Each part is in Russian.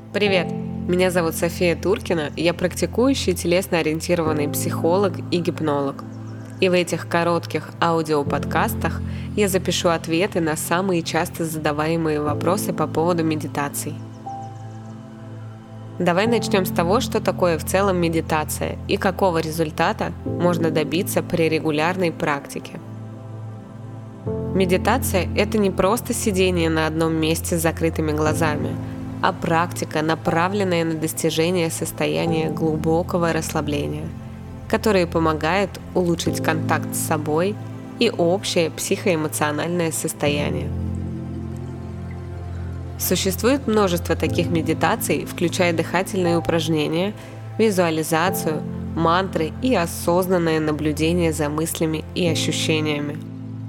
Привет! Меня зовут София Туркина, и я практикующий телесно-ориентированный психолог и гипнолог. И в этих коротких аудиоподкастах я запишу ответы на самые часто задаваемые вопросы по поводу медитаций. Давай начнем с того, что такое в целом медитация и какого результата можно добиться при регулярной практике. Медитация – это не просто сидение на одном месте с закрытыми глазами, а практика, направленная на достижение состояния глубокого расслабления, которое помогает улучшить контакт с собой и общее психоэмоциональное состояние. Существует множество таких медитаций, включая дыхательные упражнения, визуализацию, мантры и осознанное наблюдение за мыслями и ощущениями.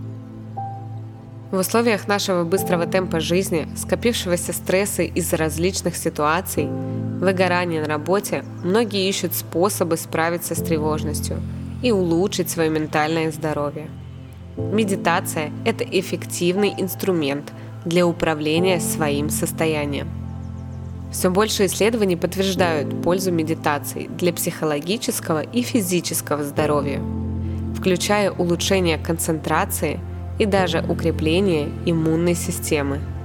В условиях нашего быстрого темпа жизни, скопившегося стресса из-за различных ситуаций, выгорания на работе, многие ищут способы справиться с тревожностью и улучшить свое ментальное здоровье. Медитация – это эффективный инструмент для управления своим состоянием. Все больше исследований подтверждают пользу медитации для психологического и физического здоровья, включая улучшение концентрации и даже укрепление иммунной системы.